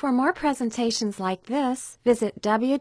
For more presentations like this, visit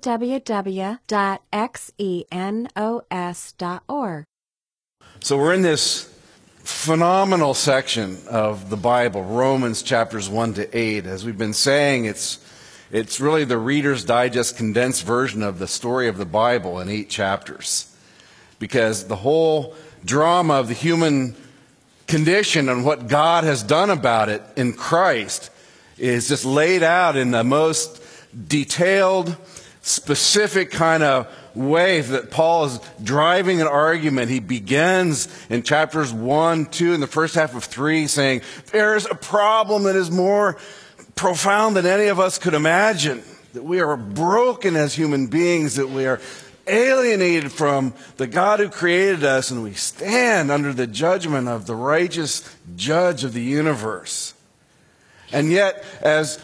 www.xenos.org. So we're in this phenomenal section of the Bible, Romans chapters 1 to 8. As we've been saying, it's really the Reader's Digest condensed version of the story of the Bible in 8 chapters. Because the whole drama of the human condition and what God has done about it in Christ is just laid out in the most detailed, specific kind of way that Paul is driving an argument. He begins in chapters 1, 2, and the first half of 3 saying, there's a problem that is more profound than any of us could imagine, that we are broken as human beings, that we are alienated from the God who created us, and we stand under the judgment of the righteous judge of the universe. And yet, as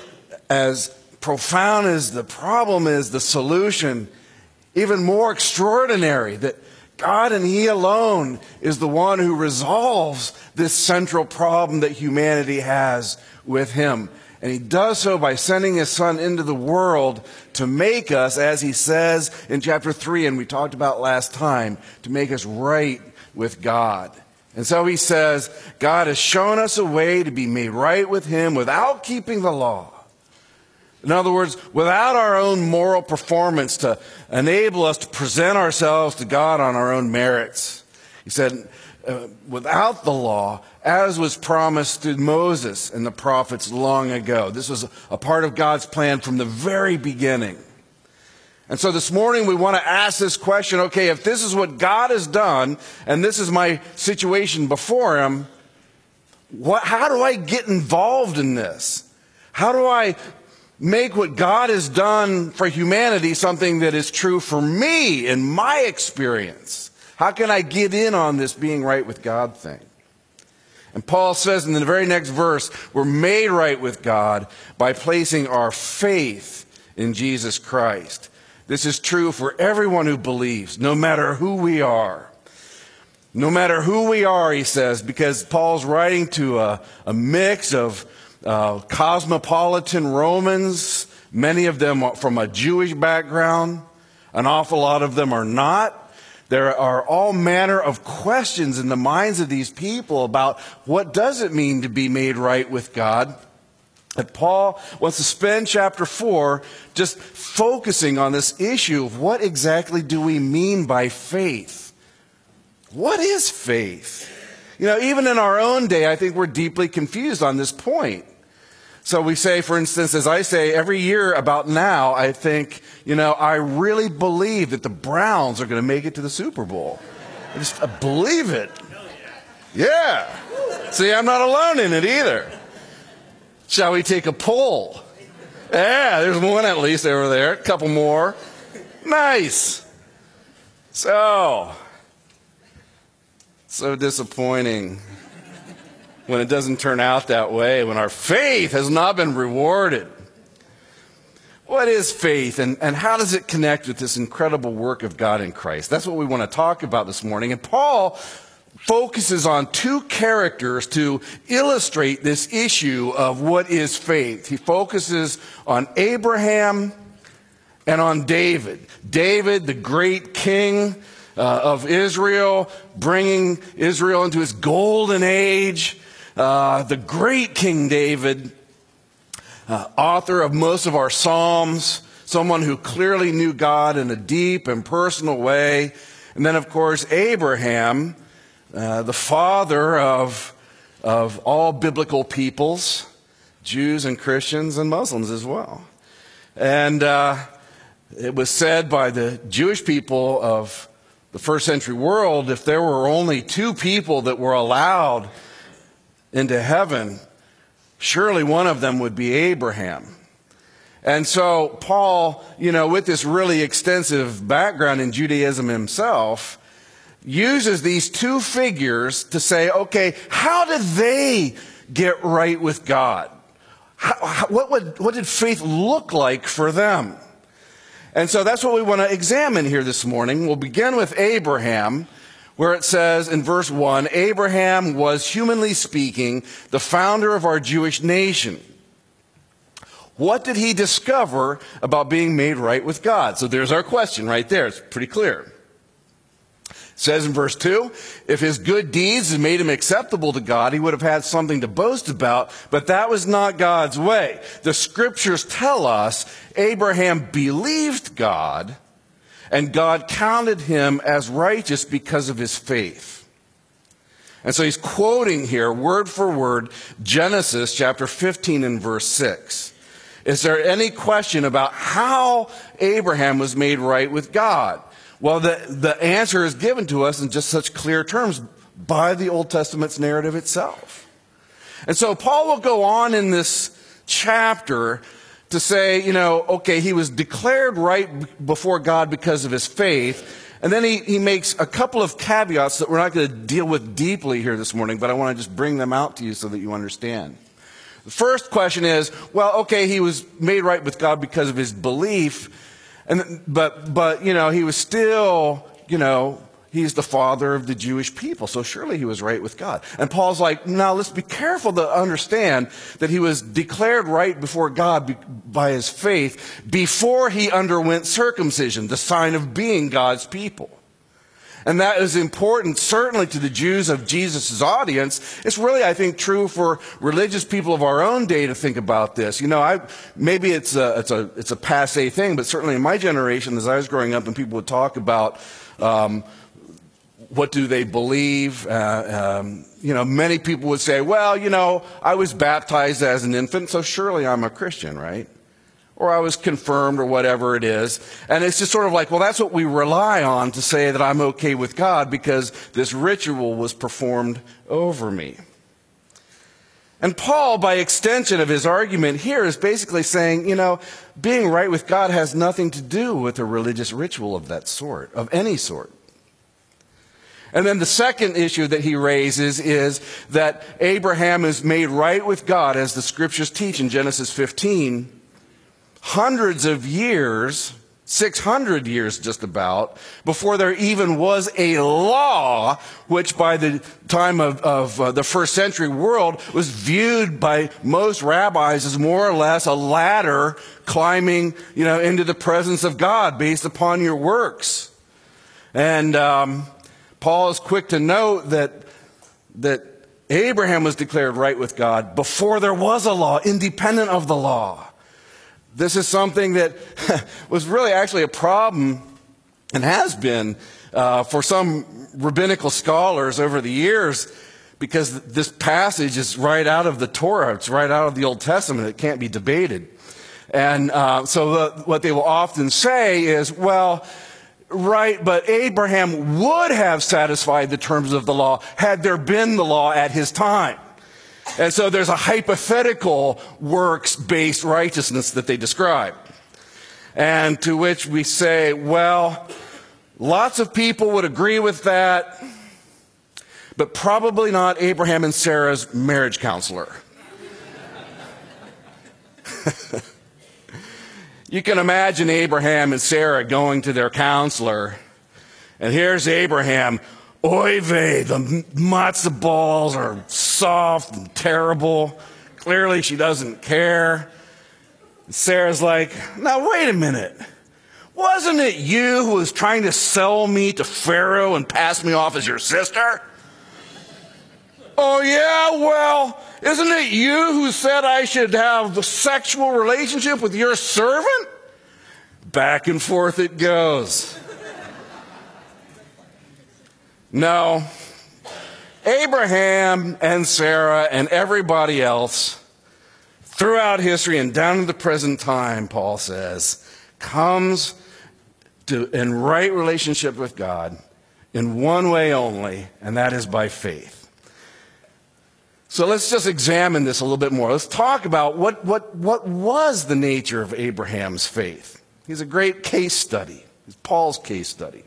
profound as the problem is, the solution, even more extraordinary, that God and He alone is the one who resolves this central problem that humanity has with Him. And He does so by sending His Son into the world to make us, as He says in chapter 3, and we talked about last time, to make us right with God. And so He says, God has shown us a way to be made right with Him without keeping the law. In other words, without our own moral performance to enable us to present ourselves to God on our own merits. He said, without the law, as was promised to Moses and the prophets long ago. This was a part of God's plan from the very beginning. And so this morning we want to ask this question, okay, if this is what God has done, and this is my situation before Him, how do I get involved in this? How do I make what God has done for humanity something that is true for me in my experience? How can I get in on this being right with God thing? And Paul says in the very next verse, we're made right with God by placing our faith in Jesus Christ. This is true for everyone who believes, no matter who we are. No matter who we are, he says, because Paul's writing to a mix of cosmopolitan Romans, many of them are from a Jewish background, an awful lot of them are not. There are all manner of questions in the minds of these people about what does it mean to be made right with God. And Paul wants to spend chapter 4 just focusing on this issue of what exactly do we mean by faith? What is faith? You know, even in our own day, I think we're deeply confused on this point. So we say, for instance, as I say every year about now, I think, I really believe that the Browns are going to make it to the Super Bowl. I believe it. Yeah. See, I'm not alone in it either. Shall we take a poll? Yeah, there's one at least over there. A couple more. Nice. So disappointing when it doesn't turn out that way, when our faith has not been rewarded. What is faith, and how does it connect with this incredible work of God in Christ? That's what we want to talk about this morning. And Paul focuses on 2 characters to illustrate this issue of what is faith. He focuses on Abraham and on David. David, the great king of Israel, bringing Israel into his golden age. The great King David, author of most of our Psalms, someone who clearly knew God in a deep and personal way. And then, of course, Abraham, the father of all biblical peoples, Jews and Christians and Muslims as well. And it was said by the Jewish people of the first century world, if there were only 2 people that were allowed into heaven, surely one of them would be Abraham. And so Paul, with this really extensive background in Judaism himself, uses these 2 figures to say, okay, how did they get right with God? What did faith look like for them? And so that's what we want to examine here this morning. We'll begin with Abraham, where it says in verse 1, Abraham was, humanly speaking, the founder of our Jewish nation. What did he discover about being made right with God? So there's our question right there. It's pretty clear. It says in verse 2, if his good deeds had made him acceptable to God, he would have had something to boast about, but that was not God's way. The scriptures tell us Abraham believed God, and God counted him as righteous because of his faith. And so he's quoting here, word for word, Genesis chapter 15 and verse 6. Is there any question about how Abraham was made right with God? Well, the answer is given to us in just such clear terms by the Old Testament's narrative itself. And so Paul will go on in this chapter to say, okay, he was declared right before God because of his faith. And then he makes a couple of caveats that we're not going to deal with deeply here this morning, but I want to just bring them out to you so that you understand. The first question is, well, okay, he was made right with God because of his belief. But he was still, he's the father of the Jewish people, so surely he was right with God. And Paul's like, now let's be careful to understand that he was declared right before God by his faith before he underwent circumcision, the sign of being God's people. And that is important, certainly to the Jews of Jesus' audience. It's really, I think, true for religious people of our own day to think about this. Maybe it's a passé thing, but certainly in my generation, as I was growing up and people would talk about what do they believe, many people would say, well, I was baptized as an infant, so surely I'm a Christian, right? Or I was confirmed or whatever it is. And it's just sort of like, well, that's what we rely on to say that I'm okay with God because this ritual was performed over me. And Paul, by extension of his argument here, is basically saying, being right with God has nothing to do with a religious ritual of that sort, of any sort. And then the second issue that he raises is that Abraham is made right with God, as the scriptures teach in Genesis 15, hundreds of years, 600 years just about, before there even was a law, which by the time of the first century world was viewed by most rabbis as more or less a ladder climbing, into the presence of God based upon your works. And Paul is quick to note that Abraham was declared right with God before there was a law, independent of the law. This is something that was really actually a problem and has been for some rabbinical scholars over the years, because this passage is right out of the Torah. It's right out of the Old Testament. It can't be debated. And so what they will often say is, well, right, but Abraham would have satisfied the terms of the law had there been the law at his time. And so there's a hypothetical works-based righteousness that they describe. And to which we say, well, lots of people would agree with that, but probably not Abraham and Sarah's marriage counselor. You can imagine Abraham and Sarah going to their counselor, and here's Abraham. Oy vey, the matzah balls are soft and terrible. Clearly she doesn't care. Sarah's like, now wait a minute. Wasn't it you who was trying to sell me to Pharaoh and pass me off as your sister? Oh yeah, well, isn't it you who said I should have a sexual relationship with your servant? Back and forth it goes. No, Abraham and Sarah and everybody else throughout history and down to the present time, Paul says, comes to in right relationship with God in one way only, and that is by faith. So let's just examine this a little bit more. Let's talk about what was the nature of Abraham's faith. He's a great case study. He's Paul's case study.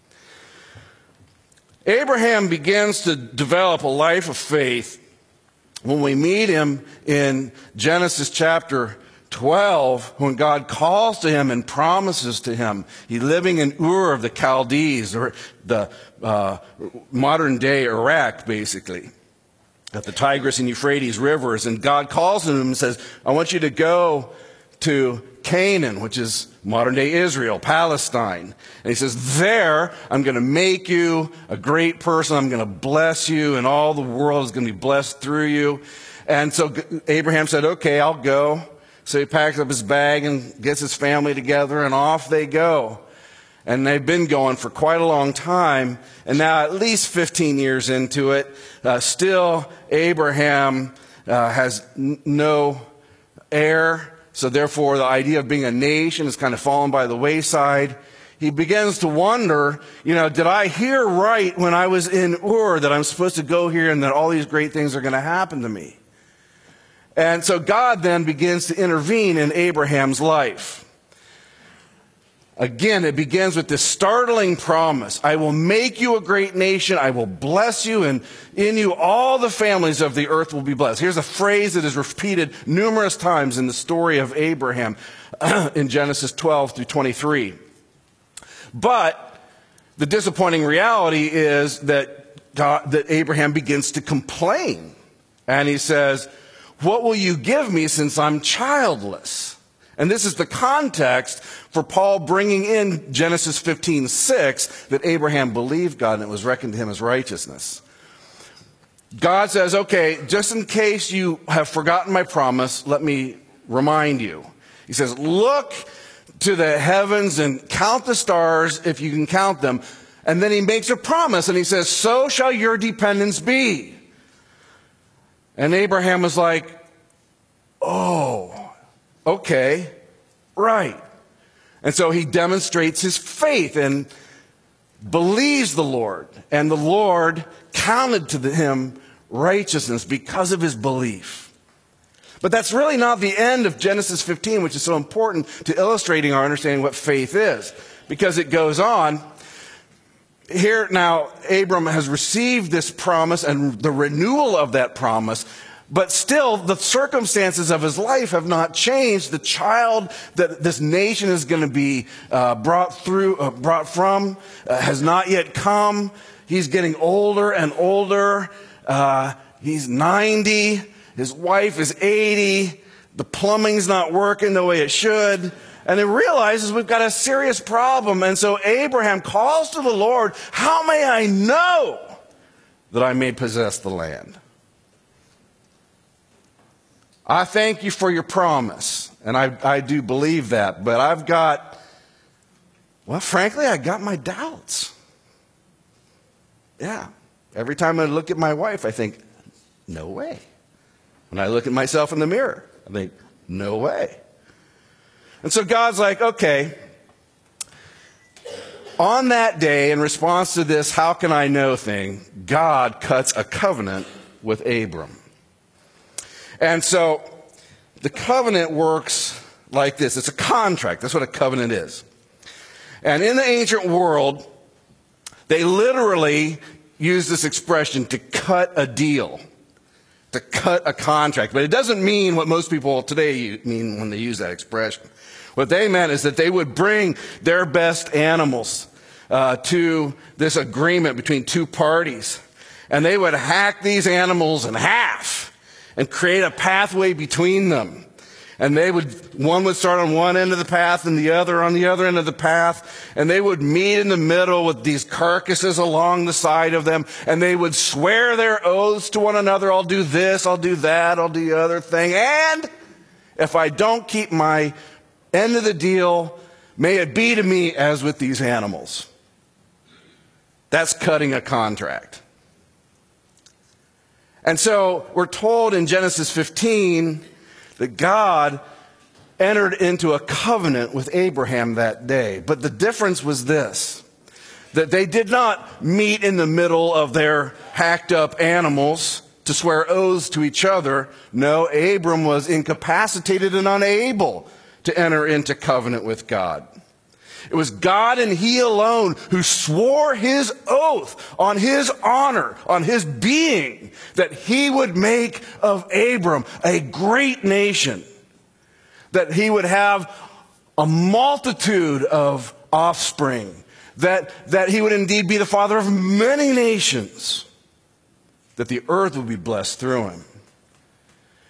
Abraham begins to develop a life of faith when we meet him in Genesis chapter 12, when God calls to him and promises to him. He's living in Ur of the Chaldees, or the modern day Iraq, basically, at the Tigris and Euphrates rivers. And God calls to him and says, I want you to go to Canaan, which is modern-day Israel, Palestine. And he says, there, I'm going to make you a great person. I'm going to bless you, and all the world is going to be blessed through you. And so Abraham said, okay, I'll go. So he packs up his bag and gets his family together, and off they go. And they've been going for quite a long time, and now at least 15 years into it, still Abraham has no heir. So therefore, the idea of being a nation has kind of fallen by the wayside. He begins to wonder, did I hear right when I was in Ur that I'm supposed to go here and that all these great things are going to happen to me? And so God then begins to intervene in Abraham's life. Again, it begins with this startling promise. I will make you a great nation. I will bless you, and in you all the families of the earth will be blessed. Here's a phrase that is repeated numerous times in the story of Abraham in Genesis 12 through 23. But the disappointing reality is that Abraham begins to complain. And he says, what will you give me since I'm childless? And this is the context for Paul bringing in Genesis 15:6, that Abraham believed God and it was reckoned to him as righteousness. God says, okay, just in case you have forgotten my promise, let me remind you. He says, look to the heavens and count the stars if you can count them. And then he makes a promise and he says, so shall your dependents be. And Abraham was like, oh, okay, right. And so he demonstrates his faith and believes the Lord. And the Lord counted to him righteousness because of his belief. But that's really not the end of Genesis 15, which is so important to illustrating our understanding what faith is. Because it goes on. Here now, Abram has received this promise and the renewal of that promise. But still, the circumstances of his life have not changed. The child that this nation is going to be brought from has not yet come. He's getting older and older. He's 90. His wife is 80. The plumbing's not working the way it should. And he realizes we've got a serious problem. And so Abraham calls to the Lord, how may I know that I may possess the land? I thank you for your promise, and I do believe that, but I got my doubts. Yeah. Every time I look at my wife, I think, no way. When I look at myself in the mirror, I think, no way. And so God's like, okay, on that day, in response to this how can I know thing, God cuts a covenant with Abram. And so the covenant works like this. It's a contract. That's what a covenant is. And in the ancient world, they literally use this expression to cut a deal, to cut a contract. But it doesn't mean what most people today mean when they use that expression. What they meant is that they would bring their best animals to this agreement between two parties. And they would hack these animals in half and create a pathway between them. And one would start on one end of the path and the other on the other end of the path. And they would meet in the middle with these carcasses along the side of them. And they would swear their oaths to one another. I'll do this, I'll do that, I'll do the other thing. And if I don't keep my end of the deal, may it be to me as with these animals. That's cutting a contract. And so we're told in Genesis 15 that God entered into a covenant with Abraham that day. But the difference was this, that they did not meet in the middle of their hacked up animals to swear oaths to each other. No, Abram was incapacitated and unable to enter into covenant with God. It was God and He alone who swore His oath on His honor, on His being, that He would make of Abram a great nation, that he would have a multitude of offspring, that he would indeed be the father of many nations, that the earth would be blessed through him.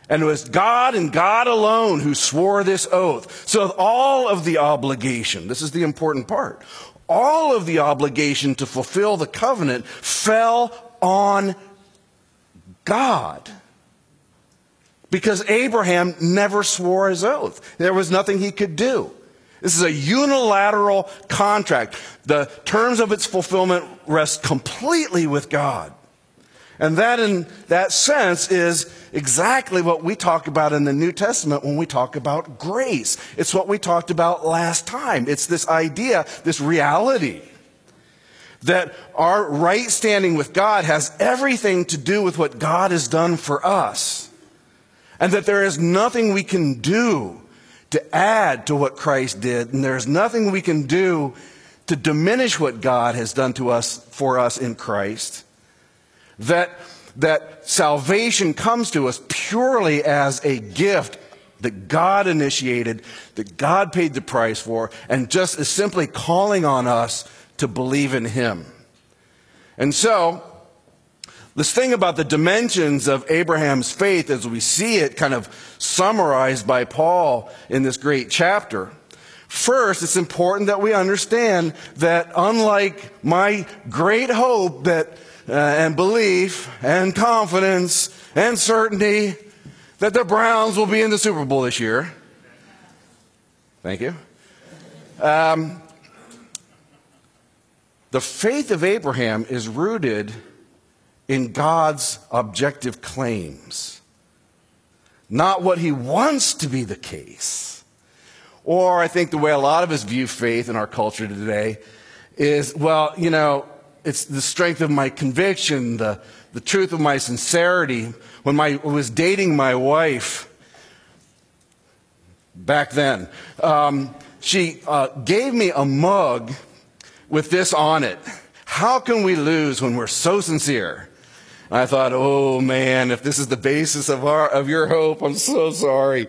And it was God and God alone who swore this oath. So all of the obligation, this is the important part, all of the obligation to fulfill the covenant fell on God. Because Abraham never swore his oath. There was nothing he could do. This is a unilateral contract. The terms of its fulfillment rest completely with God. And that, in that sense, is exactly what we talk about in the New Testament when we talk about grace. It's what we talked about last time. It's this idea, this reality, that our right standing with God has everything to do with what God has done for us. And that there is nothing we can do to add to what Christ did. And there is nothing we can do to diminish what God has done to us, for us in Christ. That salvation comes to us purely as a gift that God initiated, that God paid the price for, and just is simply calling on us to believe in Him. And so, this thing about the dimensions of Abraham's faith as we see it kind of summarized by Paul in this great chapter. First, it's important that we understand that unlike my great hope that and belief and confidence and certainty that the Browns will be in the Super Bowl this year. Thank you. The faith of Abraham is rooted in God's objective claims, not what he wants to be the case. Or I think the way a lot of us view faith in our culture today is, well, you know, it's the strength of my conviction, the truth of my sincerity. When I was dating my wife back then, she gave me a mug with this on it: "How can we lose when we're so sincere?" I thought, oh man, if this is the basis of your hope, I'm so sorry.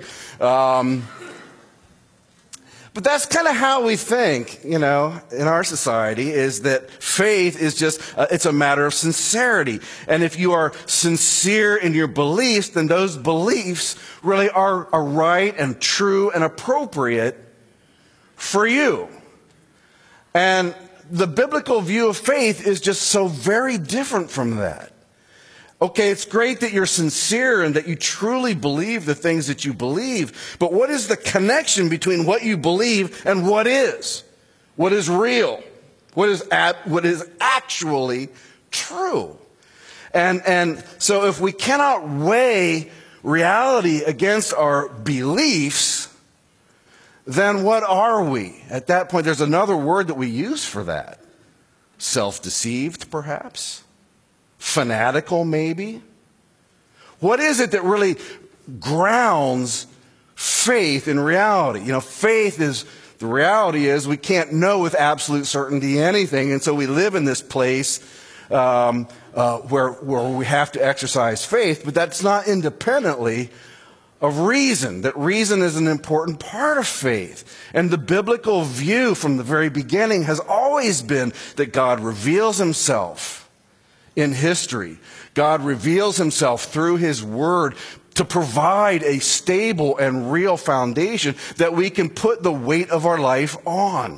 But that's kind of how we think, you know, in our society, is that faith is just, it's a matter of sincerity. And if you are sincere in your beliefs, then those beliefs really are right and true and appropriate for you. And the biblical view of faith is just so very different from that. Okay, it's great that you're sincere and that you truly believe the things that you believe, but what is the connection between what you believe and what is? What is real? What is actually true? And so if we cannot weigh reality against our beliefs, then what are we? At that point, there's another word that we use for that. Self-deceived, perhaps? Fanatical, maybe? What is it that really grounds faith in reality? You know, faith is, the reality is we can't know with absolute certainty anything, and so we live in this place where we have to exercise faith, but that's not independently of reason. That reason is an important part of faith. And the biblical view from the very beginning has always been that God reveals Himself in history. God reveals Himself through His Word to provide a stable and real foundation that we can put the weight of our life on.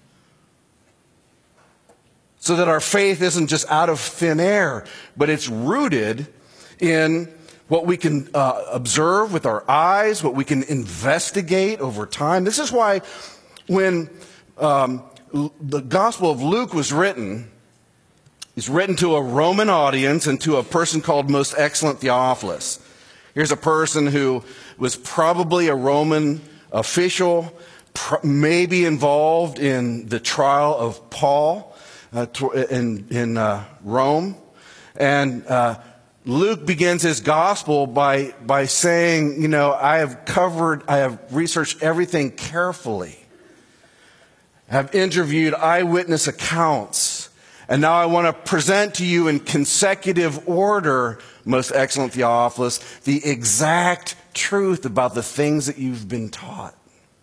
So that our faith isn't just out of thin air, but it's rooted in what we can observe with our eyes, what we can investigate over time. This is why when the Gospel of Luke was written, it's written to a Roman audience and to a person called Most Excellent Theophilus. Here's a person who was probably a Roman official, maybe involved in the trial of Paul in Rome. And Luke begins his gospel by saying, you know, I have researched everything carefully. I have interviewed eyewitness accounts. And now I want to present to you in consecutive order, Most Excellent Theophilus, the exact truth about the things that you've been taught.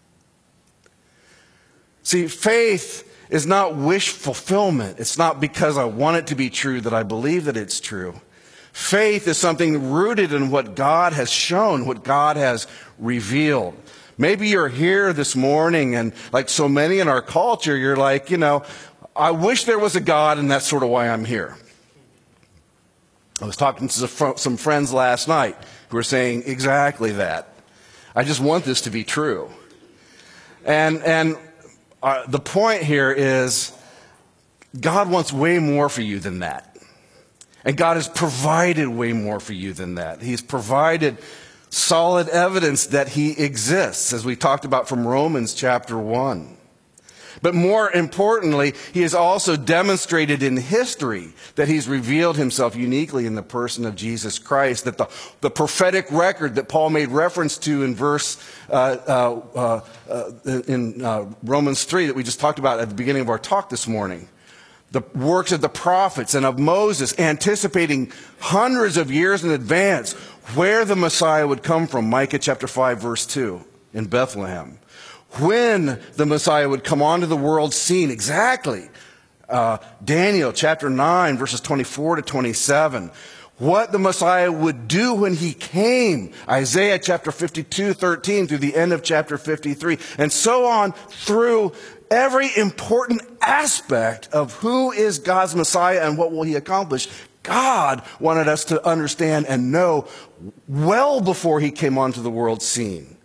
See, faith is not wish fulfillment. It's not because I want it to be true that I believe that it's true. Faith is something rooted in what God has shown, what God has revealed. Maybe you're here this morning and like so many in our culture, you're like, I wish there was a God and that's sort of why I'm here. I was talking to some friends last night who were saying exactly that. I just want this to be true. And the point here is God wants way more for you than that. And God has provided way more for you than that. He's provided solid evidence that He exists, as we talked about from Romans chapter 1. But more importantly, He has also demonstrated in history that He's revealed Himself uniquely in the person of Jesus Christ, that the prophetic record that Paul made reference to in Romans 3 that we just talked about at the beginning of our talk this morning, the works of the prophets and of Moses, anticipating hundreds of years in advance where the Messiah would come from. Micah chapter 5, verse 2, in Bethlehem. When the Messiah would come onto the world scene, exactly. Daniel chapter 9, verses 24 to 27. What the Messiah would do when He came. Isaiah chapter 52, 13 through the end of chapter 53. And so on through every important aspect of who is God's Messiah and what will He accomplish. God wanted us to understand and know well before He came onto the world scene.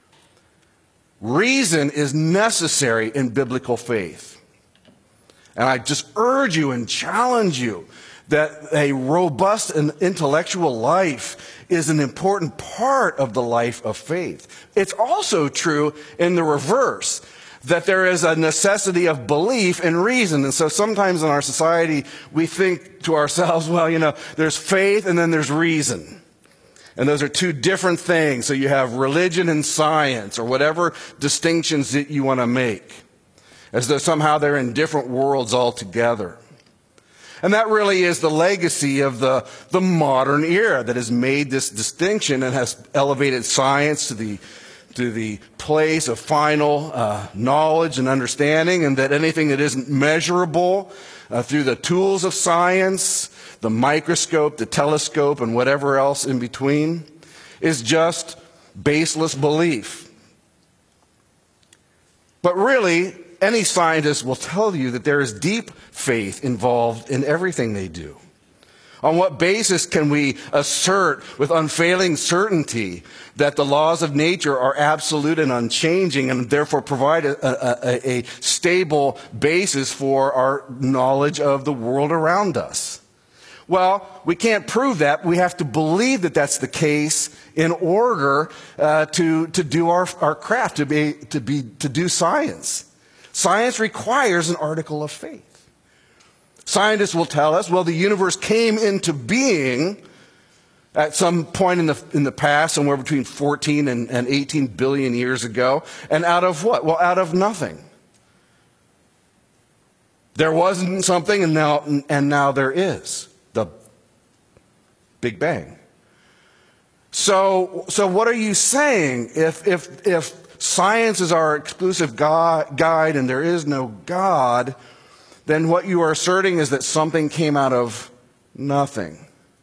Reason is necessary in biblical faith. And I just urge you and challenge you that a robust and intellectual life is an important part of the life of faith. It's also true in the reverse, that there is a necessity of belief and reason. And so sometimes in our society, we think to ourselves, well, there's faith and then there's reason. And those are two different things. So you have religion and science, or whatever distinctions that you want to make, as though somehow they're in different worlds altogether. And that really is the legacy of the modern era that has made this distinction and has elevated science to the place of final knowledge and understanding, and that anything that isn't measurable through the tools of science, the microscope, the telescope, and whatever else in between, is just baseless belief. But really, any scientist will tell you that there is deep faith involved in everything they do. On what basis can we assert with unfailing certainty that the laws of nature are absolute and unchanging, and therefore provide a stable basis for our knowledge of the world around us? Well, we can't prove that. We have to believe that that's the case in order to do our craft, to do science. Science requires an article of faith. Scientists will tell us, well, the universe came into being at some point in the past, somewhere between 14 and 18 billion years ago. And out of what? Well, out of nothing. There wasn't something, and now there is. The Big Bang. So what are you saying? If science is our exclusive guide and there is no God, then what you are asserting is that something came out of nothing.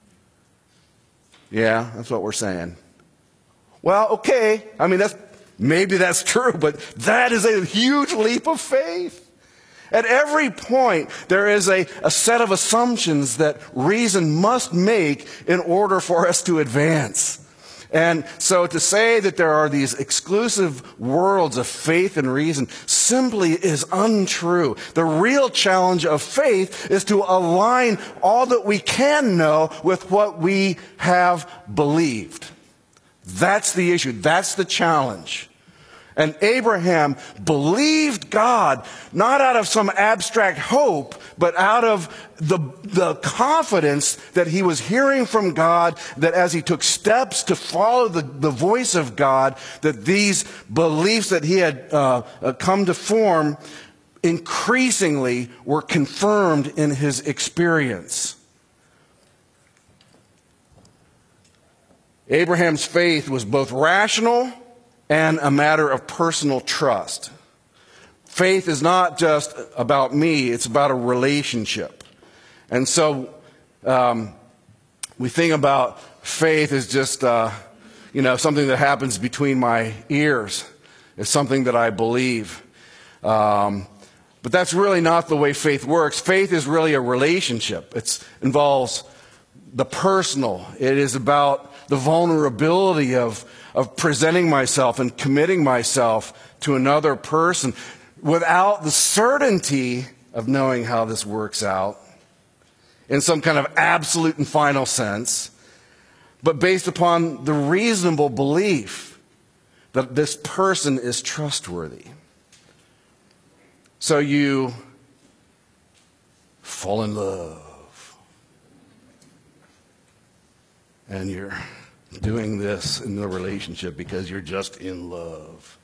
Yeah, that's what we're saying. Well, okay. I mean, maybe that's true, but that is a huge leap of faith. At every point, there is a set of assumptions that reason must make in order for us to advance. And so to say that there are these exclusive worlds of faith and reason simply is untrue. The real challenge of faith is to align all that we can know with what we have believed. That's the issue. That's the challenge. And Abraham believed God, not out of some abstract hope, but out of the confidence that he was hearing from God, that as he took steps to follow the voice of God, that these beliefs that he had come to form increasingly were confirmed in his experience. Abraham's faith was both rational and a matter of personal trust. Faith is not just about me, it's about a relationship. And so we think about faith as just, something that happens between my ears. It's something that I believe. But that's really not the way faith works. Faith is really a relationship. It involves the personal. It is about the vulnerability of presenting myself and committing myself to another person without the certainty of knowing how this works out in some kind of absolute and final sense, but based upon the reasonable belief that this person is trustworthy. So you fall in love, and you're doing this in the relationship because you're just in love.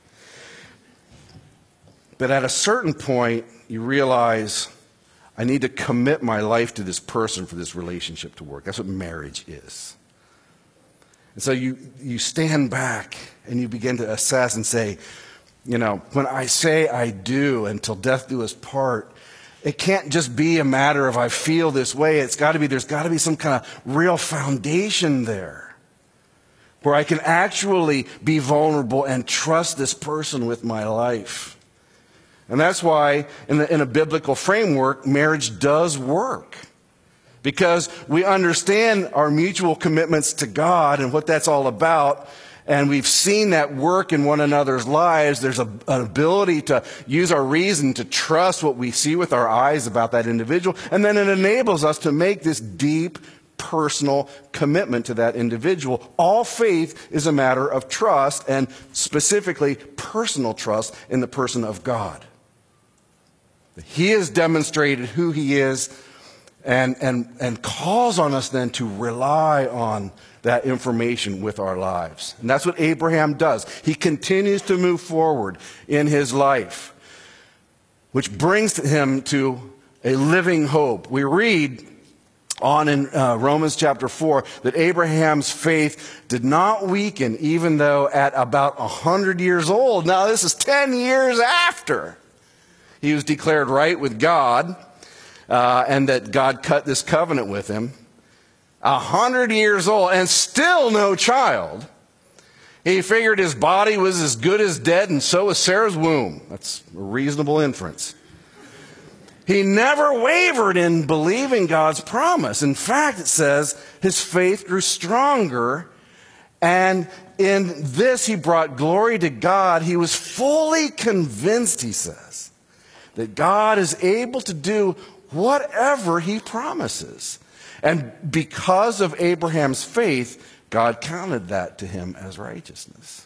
But at a certain point, you realize, I need to commit my life to this person for this relationship to work. That's what marriage is. And so you stand back and you begin to assess and say, when I say I do until death do us part, it can't just be a matter of I feel this way. There's got to be some kind of real foundation there where I can actually be vulnerable and trust this person with my life. And that's why in a biblical framework, marriage does work. Because we understand our mutual commitments to God and what that's all about. And we've seen that work in one another's lives. There's an ability to use our reason to trust what we see with our eyes about that individual. And then it enables us to make this deep, personal commitment to that individual. All faith is a matter of trust, and specifically personal trust in the person of God. He has demonstrated who he is and calls on us then to rely on that information with our lives. And that's what Abraham does. He continues to move forward in his life, which brings him to a living hope. We read on in Romans chapter 4 that Abraham's faith did not weaken even though at about 100 years old. Now this is 10 years after he was declared right with God, and that God cut this covenant with him. 100 years old and still no child. He figured his body was as good as dead, and so was Sarah's womb. That's a reasonable inference. He never wavered in believing God's promise. In fact, it says his faith grew stronger, and in this he brought glory to God. He was fully convinced, he says, that God is able to do whatever he promises. And because of Abraham's faith, God counted that to him as righteousness.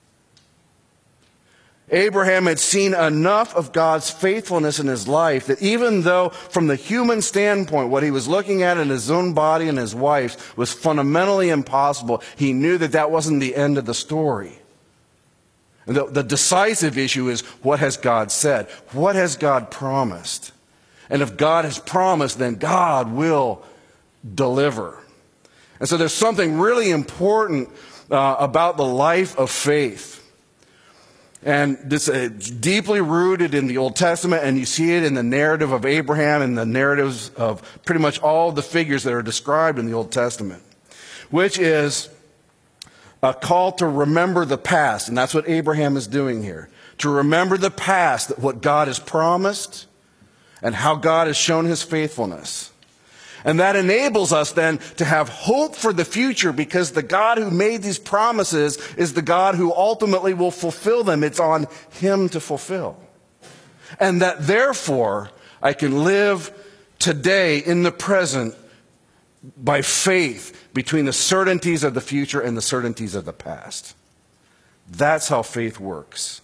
Abraham had seen enough of God's faithfulness in his life that even though from the human standpoint what he was looking at in his own body and his wife's was fundamentally impossible, he knew that that wasn't the end of the story. And the decisive issue is, what has God said? What has God promised? And if God has promised, then God will deliver. And so there's something really important about the life of faith. And this is deeply rooted in the Old Testament, and you see it in the narrative of Abraham and the narratives of pretty much all the figures that are described in the Old Testament, which is a call to remember the past. And that's what Abraham is doing here. To remember the past, what God has promised and how God has shown his faithfulness. And that enables us then to have hope for the future, because the God who made these promises is the God who ultimately will fulfill them. It's on him to fulfill. And that therefore I can live today in the present by faith between the certainties of the future and the certainties of the past. That's how faith works.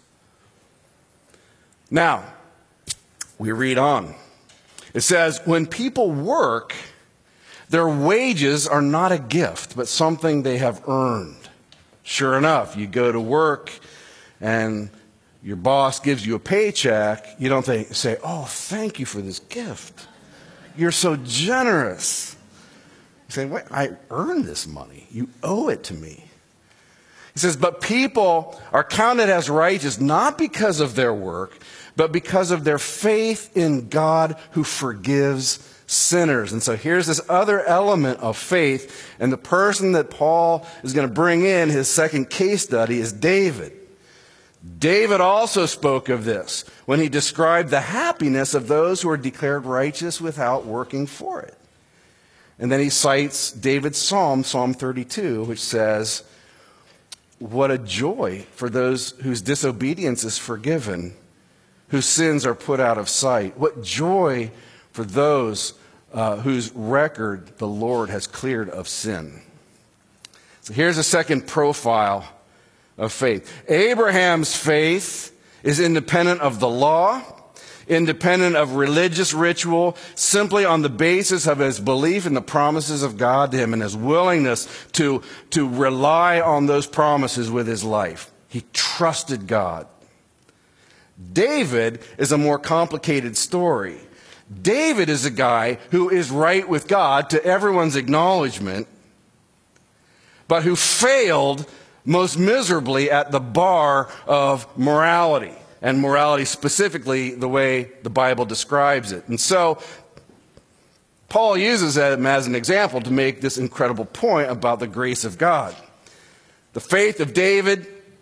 Now, we read on. It says, when people work, their wages are not a gift, but something they have earned. Sure enough, you go to work and your boss gives you a paycheck. You don't say, oh, thank you for this gift. You're so generous. You say, wait, I earned this money. You owe it to me. He says, but people are counted as righteous not because of their work, but because of their faith in God who forgives sinners. And so here's this other element of faith, and the person that Paul is going to bring in his second case study is David. David also spoke of this when he described the happiness of those who are declared righteous without working for it. And then he cites David's Psalm 32, which says, "What a joy for those whose disobedience is forgiven, whose sins are put out of sight. What joy for those whose record the Lord has cleared of sin." So here's a second profile of faith. Abraham's faith is independent of the law, independent of religious ritual, simply on the basis of his belief in the promises of God to him and his willingness to rely on those promises with his life. He trusted God. David is a more complicated story. David is a guy who is right with God to everyone's acknowledgement, but who failed most miserably at the bar of morality, and morality specifically the way the Bible describes it. And so Paul uses him as an example to make this incredible point about the grace of God. The faith of David,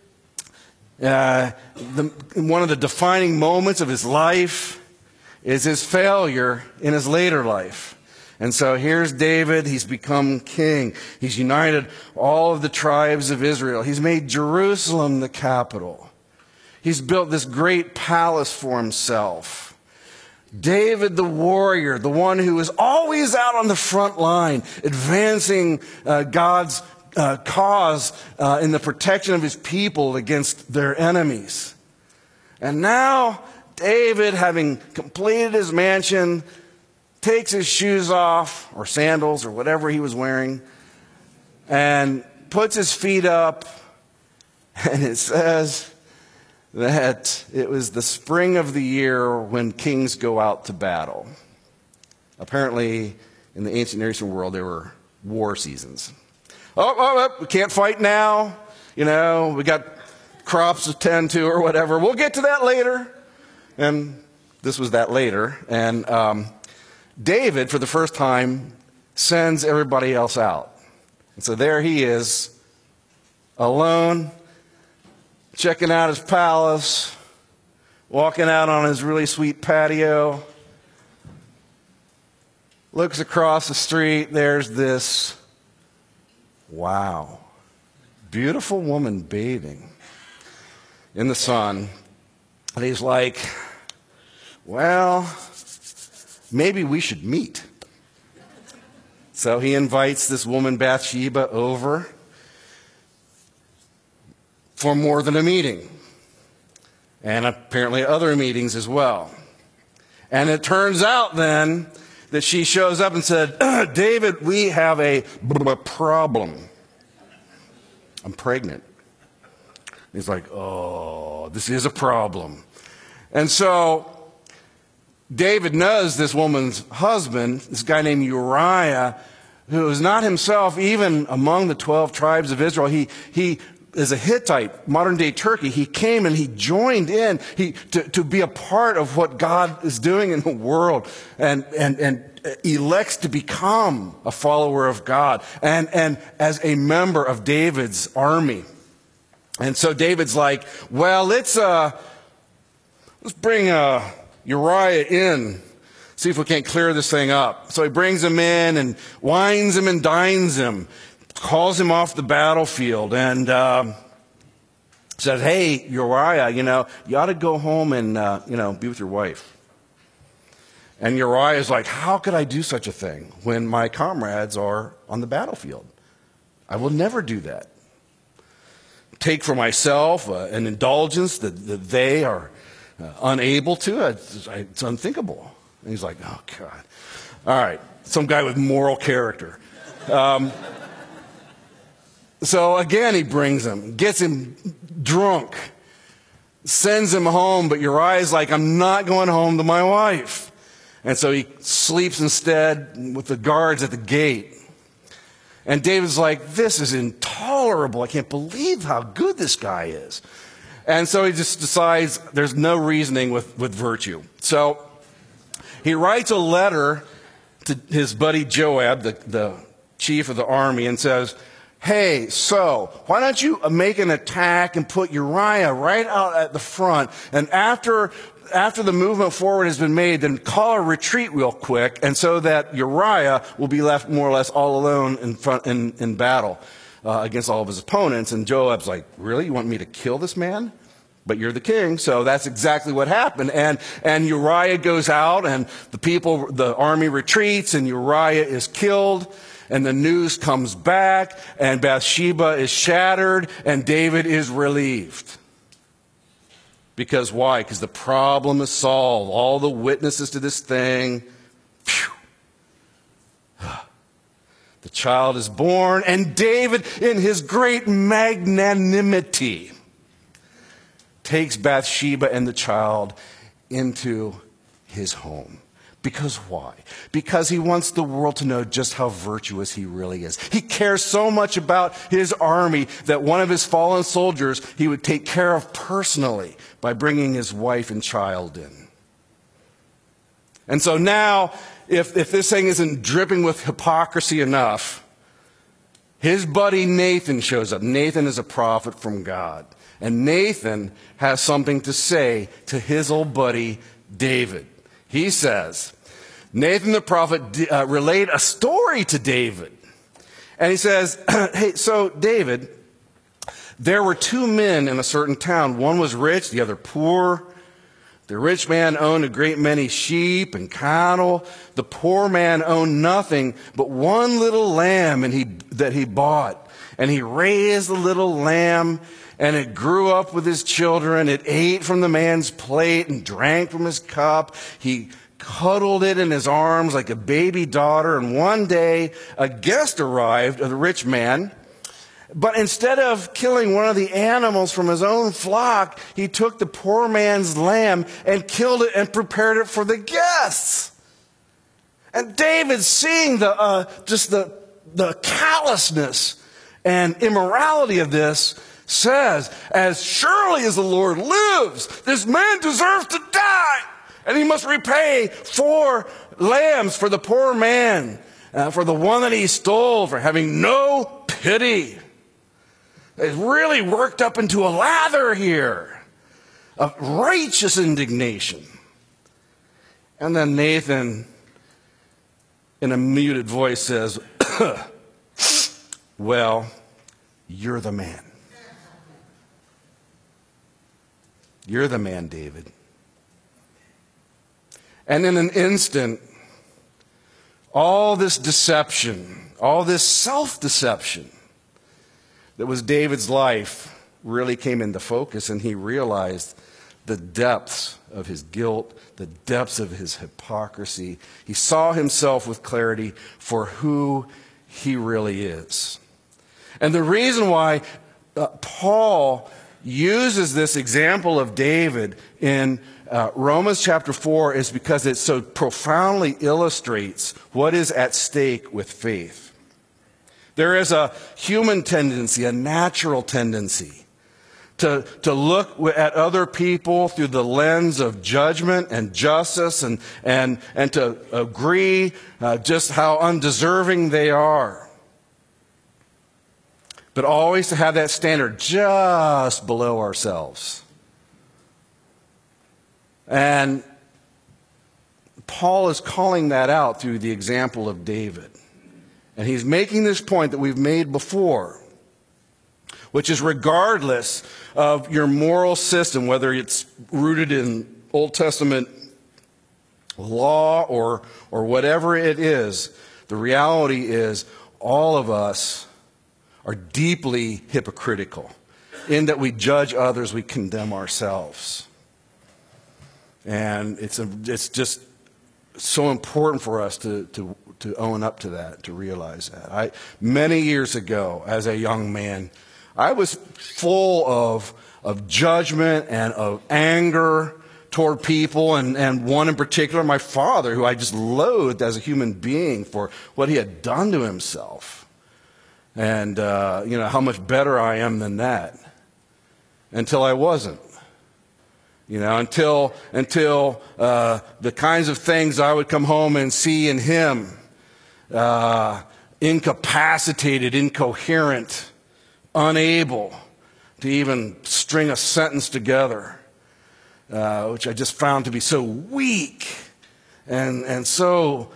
one of the defining moments of his life is his failure in his later life. And so here's David. He's become king. He's united all of the tribes of Israel. He's made Jerusalem the capital. He's built this great palace for himself. David the warrior, the one who is always out on the front line, advancing God's cause in the protection of his people against their enemies. And now David, having completed his mansion, takes his shoes off, or sandals, or whatever he was wearing, and puts his feet up, and it says that it was the spring of the year when kings go out to battle. Apparently, in the ancient Near Eastern world, there were war seasons. We can't fight now. We got crops to tend to or whatever. We'll get to that later. And this was that later. And David, for the first time, sends everybody else out. And so there he is, alone, checking out his palace, walking out on his really sweet patio, looks across the street, there's this, wow, beautiful woman bathing in the sun. And he's like, well, maybe we should meet. So he invites this woman Bathsheba over for more than a meeting, and apparently other meetings as well. And it turns out then that she shows up and said, David, we have a problem. I'm pregnant. He's like, oh, this is a problem. And so David knows this woman's husband, this guy named Uriah, who is not himself even among the 12 tribes of Israel. He is a Hittite, modern-day Turkey. He came and he joined in to be a part of what God is doing in the world and elects to become a follower of God and as a member of David's army. And so David's like, well, let's bring Uriah in, see if we can't clear this thing up. So he brings him in and wines him and dines him, calls him off the battlefield, and says, hey, Uriah, you ought to go home and, be with your wife. And Uriah is like, how could I do such a thing when my comrades are on the battlefield? I will never do that. Take for myself an indulgence that they are unable to. It's unthinkable. And he's like, oh, God. All right, some guy with moral character. So again, he brings him, gets him drunk, sends him home, but Uriah's like, I'm not going home to my wife. And so he sleeps instead with the guards at the gate. And David's like, this is intolerable. I can't believe how good this guy is. And so he just decides there's no reasoning with virtue. So he writes a letter to his buddy Joab, the chief of the army, and says, hey, so why don't you make an attack and put Uriah right out at the front, and after the movement forward has been made, then call a retreat real quick, and so that Uriah will be left more or less all alone in battle against all of his opponents. And Joab's like, really? You want me to kill this man? But you're the king. So that's exactly what happened. And Uriah goes out, and the army retreats, and Uriah is killed. And the news comes back, and Bathsheba is shattered, and David is relieved. Because why? Because the problem is solved. All the witnesses to this thing, phew. The child is born, and David, in his great magnanimity, takes Bathsheba and the child into his home. Because why? Because he wants the world to know just how virtuous he really is. He cares so much about his army that one of his fallen soldiers he would take care of personally by bringing his wife and child in. And so now, if this thing isn't dripping with hypocrisy enough, his buddy Nathan shows up. Nathan is a prophet from God. And Nathan has something to say to his old buddy David. He says, Nathan the prophet relayed a story to David. And he says, hey, so David, there were two men in a certain town. One was rich, the other poor. The rich man owned a great many sheep and cattle. The poor man owned nothing but one little lamb that he bought. And he raised the little lamb, and it grew up with his children. It ate from the man's plate and drank from his cup. He cuddled it in his arms like a baby daughter. And one day, a guest arrived of the rich man. But instead of killing one of the animals from his own flock, he took the poor man's lamb and killed it and prepared it for the guests. And David, seeing the callousness and immorality of this, says, as surely as the Lord lives, this man deserves to die, and he must repay 4 lambs for the poor man, for the one that he stole, for having no pity. It's really worked up into a lather here of righteous indignation. And then Nathan, in a muted voice, says, well, you're the man. You're the man, David. And in an instant, all this deception, all this self-deception that was David's life really came into focus, and he realized the depths of his guilt, the depths of his hypocrisy. He saw himself with clarity for who he really is. And the reason why Paul uses this example of David in Romans chapter 4 is because it so profoundly illustrates what is at stake with faith. There is a human tendency, a natural tendency, to look at other people through the lens of judgment and justice and to agree just how undeserving they are. But always to have that standard just below ourselves. And Paul is calling that out through the example of David. And he's making this point that we've made before, which is regardless of your moral system, whether it's rooted in Old Testament law or whatever it is, the reality is all of us are deeply hypocritical in that we judge others, we condemn ourselves. And it's just so important for us to own up to that, to realize that. Many years ago, as a young man, I was full of judgment and of anger toward people, and one in particular, my father, who I just loathed as a human being for what he had done to himself. And, how much better I am than that. Until I wasn't. until the kinds of things I would come home and see in him, incapacitated, incoherent, unable to even string a sentence together, which I just found to be so weak and so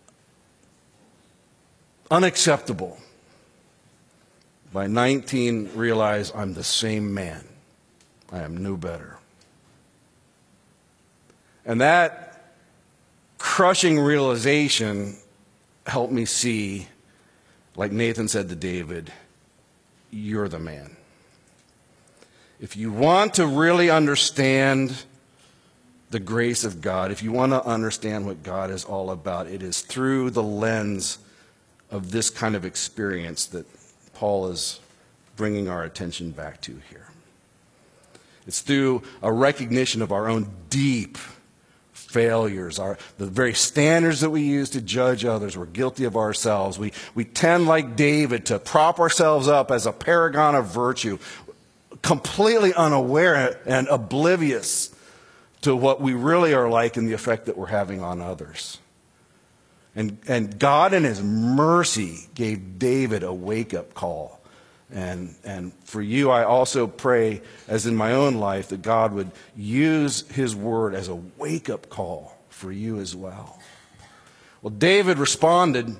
unacceptable. By 19, realize I'm the same man. I am no better. And that crushing realization helped me see, like Nathan said to David, you're the man. If you want to really understand the grace of God, if you want to understand what God is all about, it is through the lens of this kind of experience that Paul is bringing our attention back to here. It's through a recognition of our own deep failures, the very standards that we use to judge others. We're guilty of ourselves. We tend, like David, to prop ourselves up as a paragon of virtue, completely unaware and oblivious to what we really are like and the effect that we're having on others. And God in his mercy gave David a wake-up call. And for you, I also pray, as in my own life, that God would use his word as a wake-up call for you as well. Well, David responded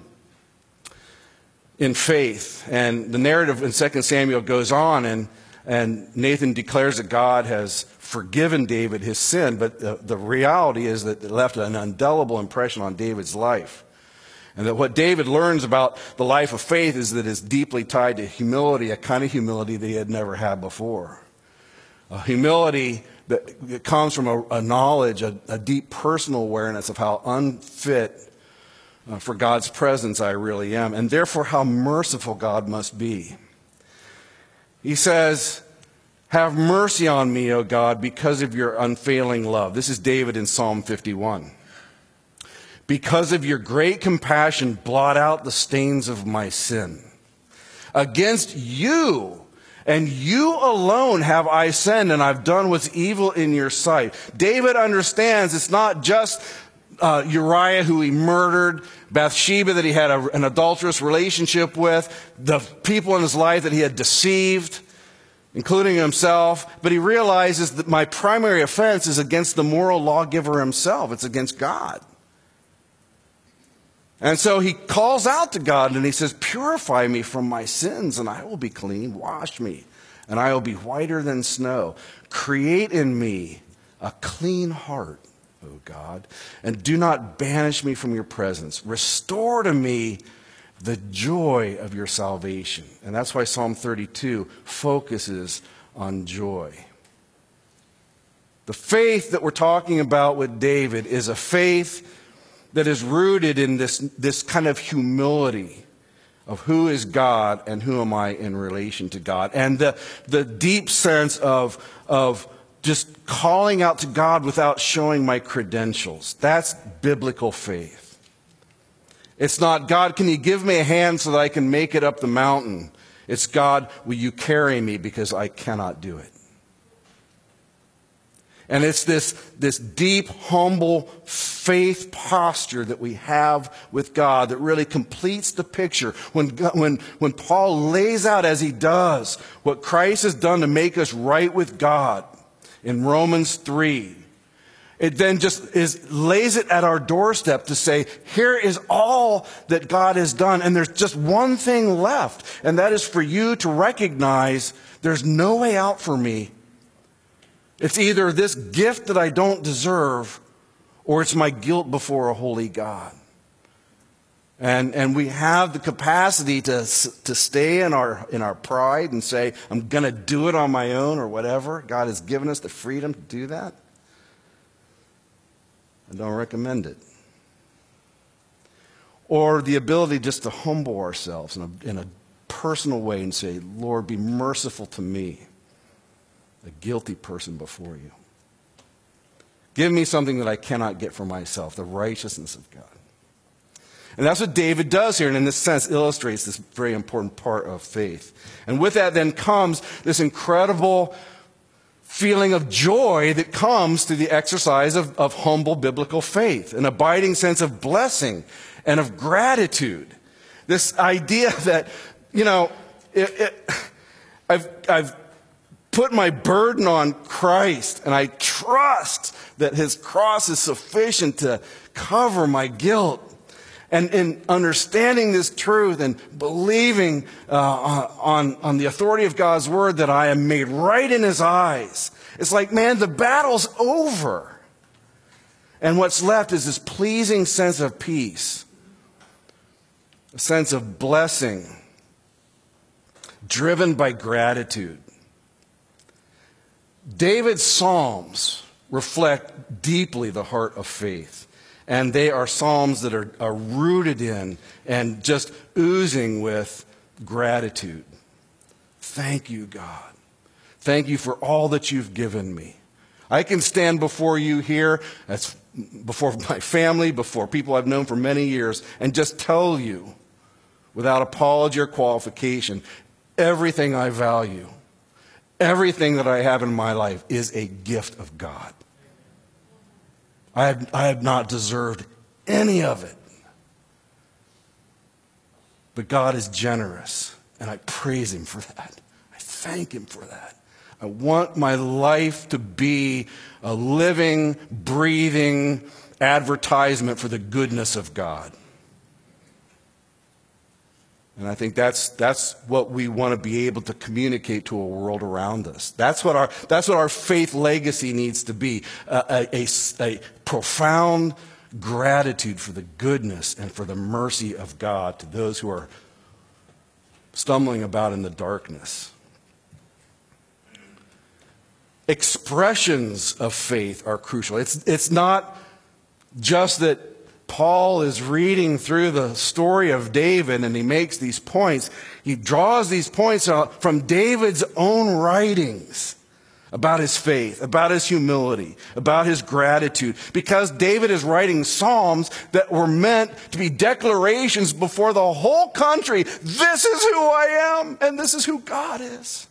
in faith. And the narrative in 2 Samuel goes on, and Nathan declares that God has forgiven David his sin. But the reality is that it left an indelible impression on David's life. And that what David learns about the life of faith is that it's deeply tied to humility, a kind of humility that he had never had before. A humility that comes from a knowledge, a deep personal awareness of how unfit for God's presence I really am, and therefore how merciful God must be. He says, have mercy on me, O God, because of your unfailing love. This is David in Psalm 51. Because of your great compassion, blot out the stains of my sin. Against you, and you alone have I sinned, and I've done what's evil in your sight. David understands it's not just Uriah who he murdered, Bathsheba that he had an adulterous relationship with, the people in his life that he had deceived, including himself. But he realizes that my primary offense is against the moral lawgiver himself. It's against God. And so he calls out to God and he says, purify me from my sins and I will be clean. Wash me and I will be whiter than snow. Create in me a clean heart, O God, and do not banish me from your presence. Restore to me the joy of your salvation. And that's why Psalm 32 focuses on joy. The faith that we're talking about with David is a faith that is rooted in this kind of humility of who is God and who am I in relation to God. And the deep sense of just calling out to God without showing my credentials. That's biblical faith. It's not, God, can you give me a hand so that I can make it up the mountain? It's, God, will you carry me because I cannot do it? And it's this deep, humble faith posture that we have with God that really completes the picture. When Paul lays out, as he does, what Christ has done to make us right with God in Romans 3, it then just lays it at our doorstep to say, here is all that God has done. And there's just one thing left, and that is for you to recognize there's no way out for me. It's either this gift that I don't deserve, or it's my guilt before a holy God. And we have the capacity to stay in our pride and say, I'm going to do it on my own or whatever. God has given us the freedom to do that. I don't recommend it. Or the ability just to humble ourselves in a personal way and say, Lord, be merciful to me, a guilty person before you. Give me something that I cannot get for myself, the righteousness of God. And that's what David does here, and in this sense illustrates this very important part of faith. And with that then comes this incredible feeling of joy that comes through the exercise of humble biblical faith, an abiding sense of blessing and of gratitude. This idea that, I've put my burden on Christ, and I trust that his cross is sufficient to cover my guilt. And in understanding this truth and believing on the authority of God's word that I am made right in his eyes, it's like, man, the battle's over. And what's left is this pleasing sense of peace, a sense of blessing, driven by gratitude. David's Psalms reflect deeply the heart of faith. And they are Psalms that are rooted in and just oozing with gratitude. Thank you, God. Thank you for all that you've given me. I can stand before you here, that's before my family, before people I've known for many years, and just tell you, without apology or qualification, everything I value, everything that I have in my life is a gift of God. I have not deserved any of it. But God is generous, and I praise him for that. I thank him for that. I want my life to be a living, breathing advertisement for the goodness of God. And I think that's what we want to be able to communicate to a world around us. That's what our faith legacy needs to be, a profound gratitude for the goodness and for the mercy of God to those who are stumbling about in the darkness. Expressions of faith are crucial. It's not just that Paul is reading through the story of David and he makes these points. He draws these points out from David's own writings about his faith, about his humility, about his gratitude. Because David is writing Psalms that were meant to be declarations before the whole country. This is who I am and this is who God is.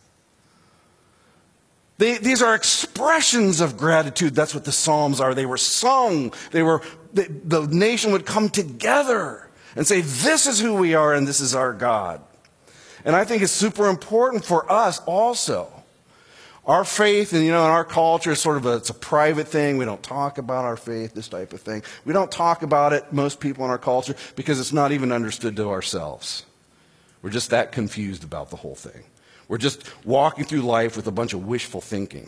These are expressions of gratitude. That's what the Psalms are. They were sung. The nation would come together and say, this is who we are and this is our God. And I think it's super important for us also. Our faith, and in our culture, is it's a private thing. We don't talk about our faith, this type of thing. We don't talk about it, most people in our culture, because it's not even understood to ourselves. We're just that confused about the whole thing. We're just walking through life with a bunch of wishful thinking.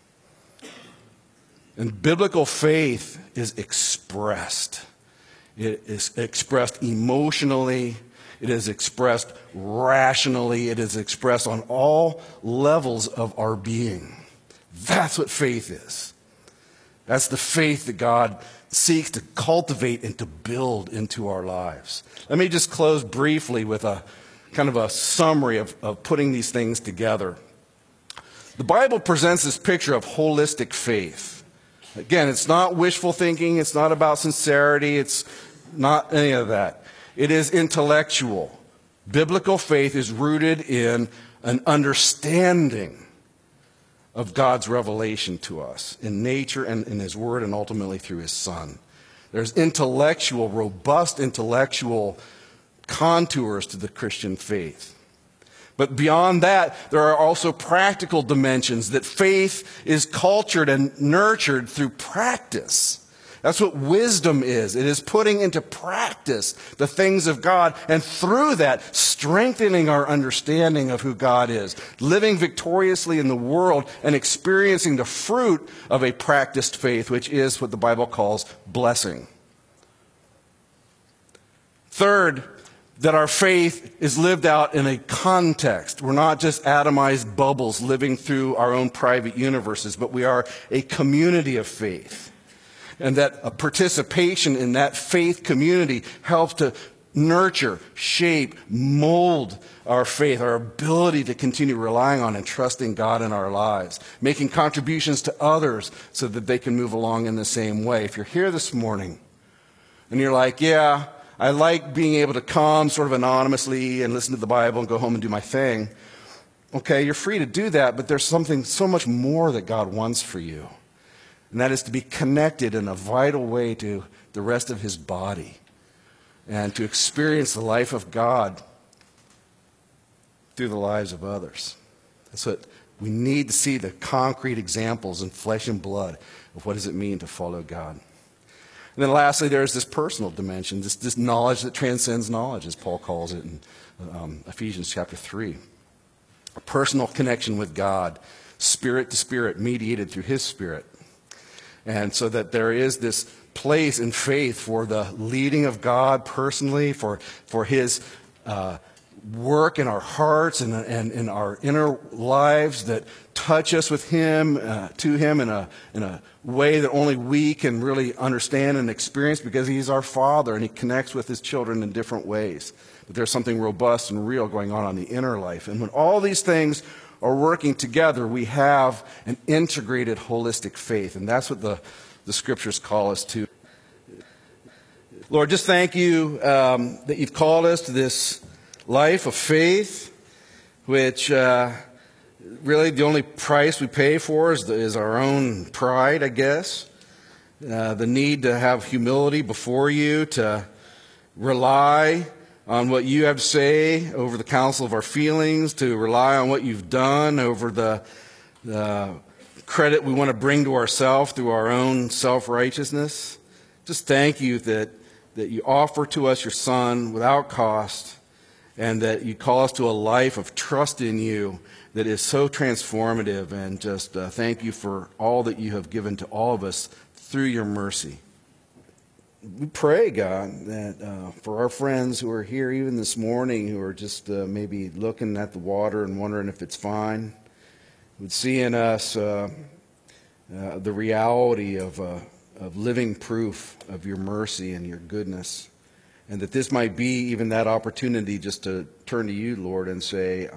And biblical faith is expressed. It is expressed emotionally. It is expressed rationally. It is expressed on all levels of our being. That's what faith is. That's the faith that God seeks to cultivate and to build into our lives. Let me just close briefly with a kind of a summary of putting these things together. The Bible presents this picture of holistic faith. Again, it's not wishful thinking. It's not about sincerity. It's not any of that. It is intellectual. Biblical faith is rooted in an understanding of God's revelation to us in nature and in his word and ultimately through his Son. There's robust intellectual contours to the Christian faith. But beyond that, there are also practical dimensions that faith is cultured and nurtured through practice. That's what wisdom is. It is putting into practice the things of God, and through that, strengthening our understanding of who God is, living victoriously in the world and experiencing the fruit of a practiced faith, which is what the Bible calls blessing. Third, that our faith is lived out in a context. We're not just atomized bubbles living through our own private universes, but we are a community of faith. And that a participation in that faith community helps to nurture, shape, mold our faith, our ability to continue relying on and trusting God in our lives, making contributions to others so that they can move along in the same way. If you're here this morning and you're like, yeah, I like being able to come sort of anonymously and listen to the Bible and go home and do my thing. Okay, you're free to do that, but there's something so much more that God wants for you. And that is to be connected in a vital way to the rest of his body and to experience the life of God through the lives of others. That's what we need to see, the concrete examples in flesh and blood of what does it mean to follow God. And then lastly, there's this personal dimension, this knowledge that transcends knowledge, as Paul calls it in Ephesians chapter 3. A personal connection with God, spirit to spirit, mediated through his Spirit. And so that there is this place in faith for the leading of God personally, for his work in our hearts and in our inner lives that touch us with him, to him in a way that only we can really understand and experience, because he's our Father and he connects with his children in different ways. But there's something robust and real going on the inner life. And when all these things are working together, we have an integrated, holistic faith. And that's what the Scriptures call us to. Lord, just thank you that you've called us to this life of faith, which really the only price we pay for is our own pride, I guess. The need to have humility before you, to rely on what you have to say over the counsel of our feelings, to rely on what you've done over the credit we want to bring to ourselves through our own self-righteousness. Just thank you that you offer to us your Son without cost, and that you call us to a life of trust in you that is so transformative. And just thank you for all that you have given to all of us through your mercy. We pray, God, that for our friends who are here even this morning, who are just maybe looking at the water and wondering if it's fine, would see in us the reality of living proof of your mercy and your goodness. And that this might be even that opportunity just to turn to you, Lord, and say,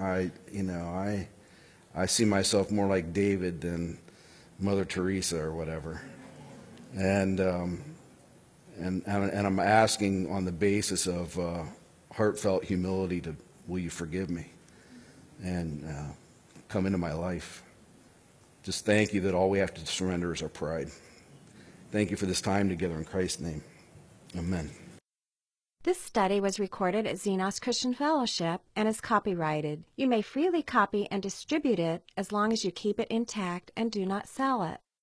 I see myself more like David than Mother Teresa or whatever. And I'm asking on the basis of heartfelt humility will you forgive me and come into my life. Just thank you that all we have to surrender is our pride. Thank you for this time together in Christ's name. Amen. This study was recorded at Xenos Christian Fellowship and is copyrighted. You may freely copy and distribute it as long as you keep it intact and do not sell it.